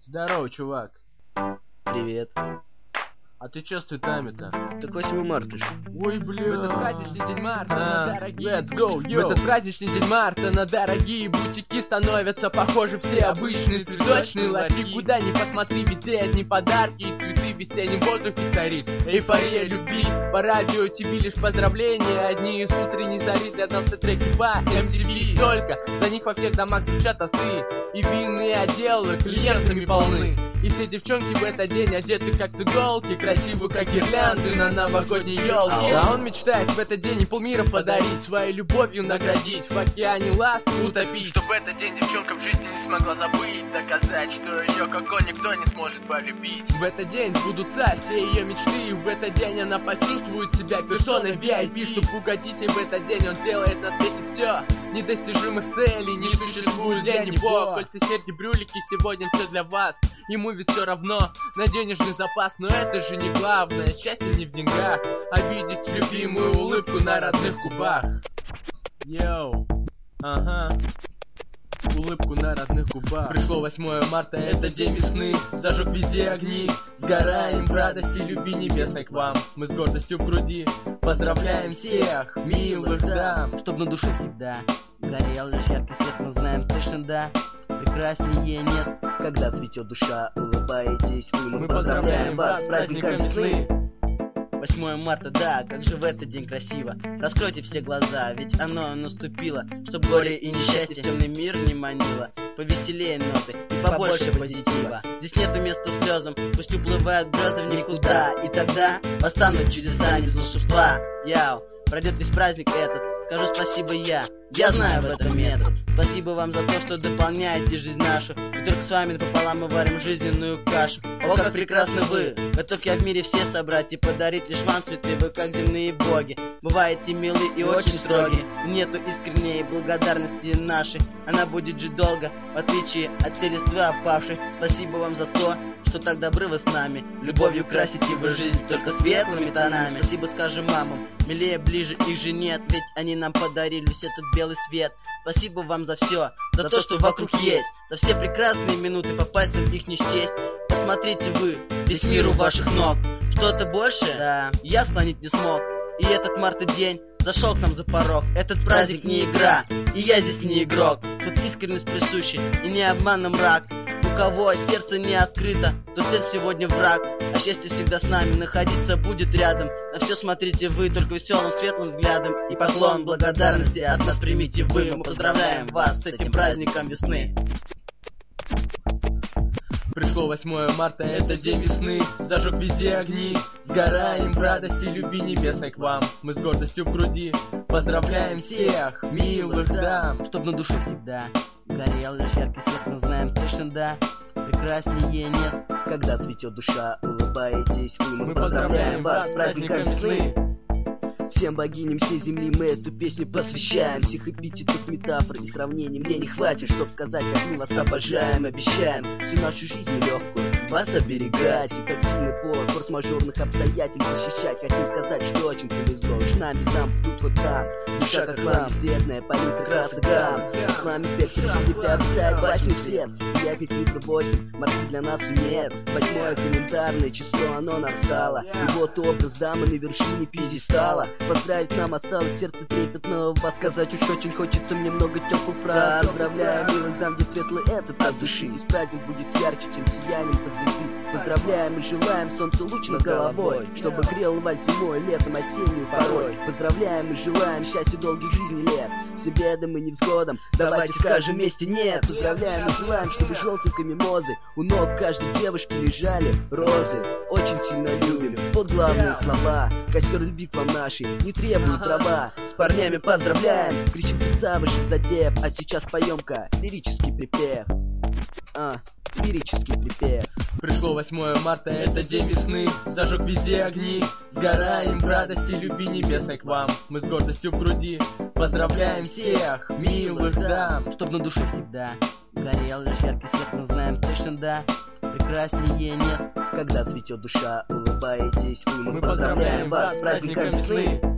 Здорово, чувак. Привет. А ты чё с цветами-то? Так 8 марта же. Ой, бля. В этот праздничный день марта на дорогие Let's go, В yo. этот праздничный день марта на дорогие бутики становятся похожи все обычные цветочные ларьки. Куда ни посмотри, везде одни подарки и цветы. В весеннем воздухе царит эйфория любви. По радио ТВ лишь поздравления, одни из утренней зари для танцетреки по MTV. Только за них во всех домах звучат тосты, и винные отделы клиентами полны. И все девчонки в этот день одеты как с иголки, красивые как гирлянды на новогодней елке. А он мечтает в этот день и полмира подарить, своей любовью наградить, в океане ласк утопить. Чтоб в этот день девчонка в жизни не смогла забыть, доказать, что ее как он никто не сможет полюбить. В этот день сбудутся все ее мечты, и в этот день она почувствует себя персоной VIP. Чтоб угодить ей в этот день, он сделает на свете все. Недостижимых целей не существует для него. Кольца, серьги, брюлики, сегодня все для вас. Ему ведь все равно на денежный запас, но это же не главное. Счастье не в деньгах, а видеть любимую улыбку на родных губах. Йоу. Ага. Улыбку на родных губах. Пришло 8 марта, это день весны. Зажег везде огни, сгораем в радости любви небесной к вам. Мы с гордостью в груди поздравляем всех милых дам. Чтоб на душе всегда горел лишь яркий свет, мы знаем точно, да. Прекраснее нет, когда цветет душа, улыбаетесь вы. Мы поздравляем вас с праздником весны. 8 марта, да, как же в этот день красиво. Раскройте все глаза, ведь оно наступило. Чтоб горе и несчастье в темный мир не манило. Повеселее ноты и побольше позитива. Здесь нету места слезам, пусть уплывают грозы в никуда. И тогда постанут чудеса не без волшебства. Яу, пройдет весь праздник этот, скажу спасибо я знаю в этом метод. Спасибо вам за то, что дополняете жизнь нашу. И только с вами пополам мы варим жизненную кашу. О, как прекрасны вы! Готов я в мире все собрать и подарить лишь вам цветы. Вы как земные боги, бываете милы и очень строги. Нету искренней благодарности нашей, она будет жить долго, в отличие от всей листвы опавшей. Спасибо вам за то, что так добры вы с нами. Любовью красите вы жизнь только светлыми тонами. Спасибо скажем мамам, милее ближе их же нет, ведь они нам подарили весь этот белый свет. Спасибо вам за все, за то, что вокруг есть, за все прекрасные минуты, по пальцам их не счесть. Посмотрите вы, весь мир у ваших ног. Что-то больше, да, я вспомнить не смог. И этот марта день зашел к нам за порог. Этот праздник не игра, и я здесь не игрок. Тут искренность присуща и не обман мрак. У кого сердце не открыто, то цель сегодня враг. А счастье всегда с нами, находиться будет рядом. На все смотрите вы только веселым светлым взглядом. И поклон благодарности от нас примите вы. Мы поздравляем вас с этим праздником весны. Пришло 8 марта, это день весны. Зажег везде огни, сгораем в радости любви небесной к вам. Мы с гордостью в груди поздравляем всех милых дам. Чтоб на душе всегда горел лишь яркий свет, мы знаем точно, да. Прекраснее нет, когда цветет душа, улыбаетесь вы. Мы поздравляем вас с праздником весны. Всем богиням всей земли мы эту песню посвящаем. Всех эпитетов, метафор и сравнений мне не хватит, чтоб сказать, как мы вас обожаем. Обещаем всю нашу жизнь легкую вас оберегать, и как сильный повод форс-мажорных обстоятельств защищать. Хотим сказать, что очень повезло, уж нам без нам тут вот там. Душа как хлам, светная палитра красок гамм. С вами спектр жизни приобретает 8 цвет. Яркий цифра 8, марта для нас нет. 8 календарное число, оно настало. И вот образ дамы на вершине пьедестала. Поздравить нам осталось сердце трепетного вас. Сказать уж очень хочется мне много теплых фраз. Поздравляем милых дам, где светлый этот от души. И праздник будет ярче, чем сиянием-то звезды. Поздравляем и желаем солнцу луч над головой, чтобы грел вас зимой, летом, осеннюю порой. Поздравляем и желаем счастья долгих жизней лет. Все бедам и невзгодам давайте скажем вместе нет. Поздравляем и желаем, чтобы желтенькой мимозы у ног каждой девушки лежали розы. Очень сильно любим, вот главные слова. Костер любви к вам нашей не требует трава. С парнями поздравляем, кричим сердца ваши задев. А сейчас поем-ка лирический припев. Лирический припев. Пришло 8 марта, это день весны. Зажег везде огни, сгораем в радости любви небесной к вам. Мы с гордостью в груди поздравляем всех милых дам. Чтоб на душе всегда горел лишь яркий свет, мы знаем точно, да. Прекраснее нет, когда цветет душа, улыбаетесь вы. Мы поздравляем вас с праздником весны.